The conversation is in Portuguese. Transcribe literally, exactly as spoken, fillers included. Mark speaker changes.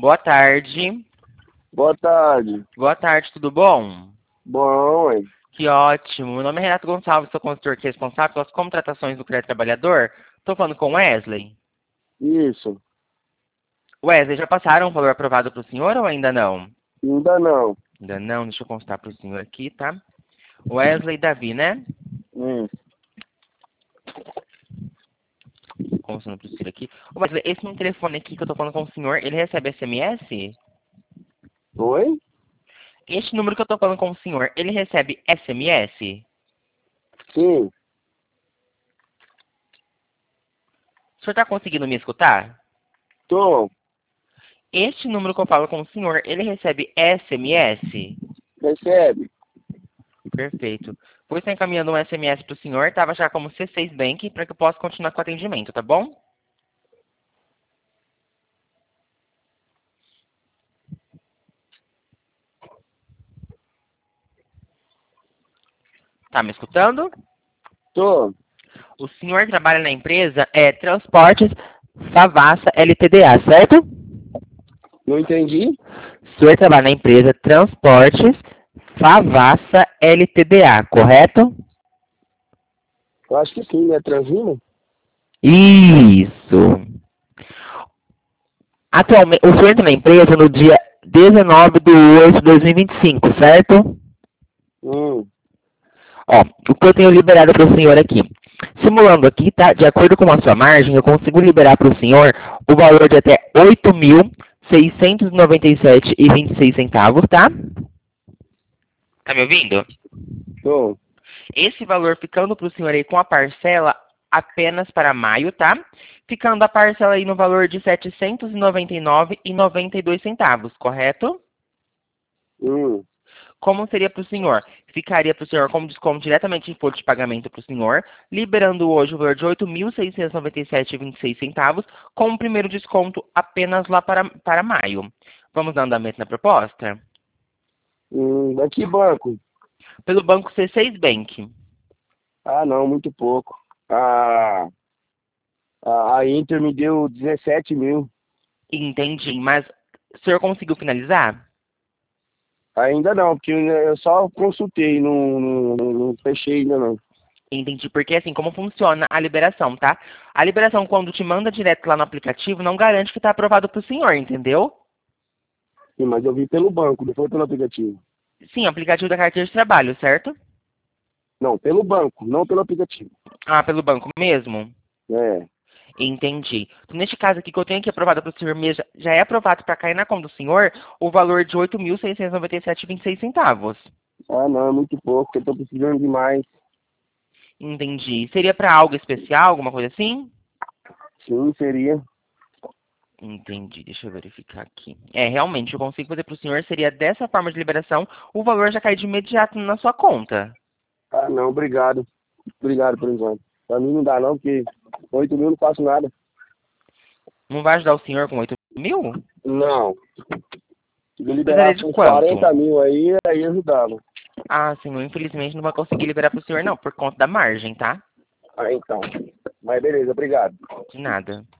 Speaker 1: Boa tarde.
Speaker 2: Boa tarde.
Speaker 1: Boa tarde, tudo bom?
Speaker 2: Bom, hein?
Speaker 1: Que ótimo. Meu nome é Renato Gonçalves, sou consultor aqui responsável pelas contratações do Crédito Trabalhador. Estou falando com Wesley.
Speaker 2: Isso.
Speaker 1: Wesley, já passaram o valor aprovado para o senhor ou ainda não?
Speaker 2: Ainda não.
Speaker 1: Ainda não, deixa eu constar para o senhor aqui, tá? Wesley Davi, né?
Speaker 2: Isso.
Speaker 1: Constando para o senhor aqui. Wesley, esse meu telefone aqui que eu estou falando com o senhor, ele recebe S M S?
Speaker 2: Oi?
Speaker 1: Este número que eu estou falando com o senhor, ele recebe S M S?
Speaker 2: Sim.
Speaker 1: O senhor está conseguindo me escutar?
Speaker 2: Tô.
Speaker 1: Este número que eu falo com o senhor, ele recebe S M S?
Speaker 2: Recebe.
Speaker 1: Perfeito. Vou estar encaminhando um S M S para o senhor, tá? Vai achar como C seis Bank, para que eu possa continuar com o atendimento, tá bom? Tá me escutando?
Speaker 2: Tô.
Speaker 1: O senhor trabalha na empresa é Transportes Favassa L T D A, certo?
Speaker 2: Não entendi?
Speaker 1: O senhor trabalha na empresa Transportes Favassa L T D A, correto?
Speaker 2: Eu acho que sim, né? Transino?
Speaker 1: Isso. Atualmente, o senhor entra na empresa no dia dezenove de oito de dois mil e vinte e cinco, certo?
Speaker 2: Hum.
Speaker 1: Ó, o que eu tenho liberado para o senhor aqui. Simulando aqui, tá? De acordo com a sua margem, eu consigo liberar para o senhor o valor de até oito mil seiscentos e noventa e sete e vinte e seis centavos, tá? Tá me ouvindo?
Speaker 2: Tô.
Speaker 1: Esse valor ficando para o senhor aí com a parcela apenas para maio, tá? Ficando a parcela aí no valor de setecentos e noventa e nove reais e noventa e dois centavos, correto?
Speaker 2: Hum.
Speaker 1: Como seria para o senhor? Ficaria para o senhor como desconto diretamente em folha de pagamento para o senhor, liberando hoje o valor de oito mil seiscentos e noventa e sete reais e vinte e seis centavos, com o primeiro desconto apenas lá para, para maio. Vamos dar andamento na proposta?
Speaker 2: Hum. Daqui banco?
Speaker 1: Pelo banco C seis Bank.
Speaker 2: Ah, não, muito pouco. Ah, a, a Inter me deu dezessete mil.
Speaker 1: Entendi, mas o senhor conseguiu finalizar?
Speaker 2: Ainda não, porque eu só consultei, não, não, não não fechei ainda não.
Speaker 1: Entendi, porque assim, como funciona a liberação, tá? A liberação, quando te manda direto lá no aplicativo, não garante que está aprovado para o senhor, entendeu?
Speaker 2: Sim, mas eu vi pelo banco, não foi pelo aplicativo.
Speaker 1: Sim, aplicativo da carteira de trabalho, certo?
Speaker 2: Não, pelo banco, não pelo aplicativo.
Speaker 1: Ah, pelo banco mesmo?
Speaker 2: É.
Speaker 1: Entendi. Então, neste caso aqui que eu tenho aqui aprovado para o senhor mesmo, já é aprovado para cair na conta do senhor o valor de oito mil seiscentos e noventa e sete reais e vinte e seis centavos.
Speaker 2: Ah, não, é muito pouco, eu tô precisando de mais.
Speaker 1: Entendi. Seria para algo especial, alguma coisa assim?
Speaker 2: Sim, seria.
Speaker 1: Entendi. Deixa eu verificar aqui. É, realmente, eu consigo fazer para o senhor, seria dessa forma de liberação, o valor já cai de imediato na sua conta.
Speaker 2: Ah, não, obrigado. Obrigado por enquanto. Pra mim não dá não, porque oito mil não faço nada.
Speaker 1: Não vai ajudar o senhor com oito mil?
Speaker 2: Não. Se eu
Speaker 1: Precisaria de
Speaker 2: liberasse uns
Speaker 1: quanto?
Speaker 2: quarenta mil aí, aí ajudava.
Speaker 1: Ah, senhor, infelizmente não vai conseguir liberar para o senhor não, por conta da margem, tá?
Speaker 2: Ah, então. Mas beleza, obrigado.
Speaker 1: De nada.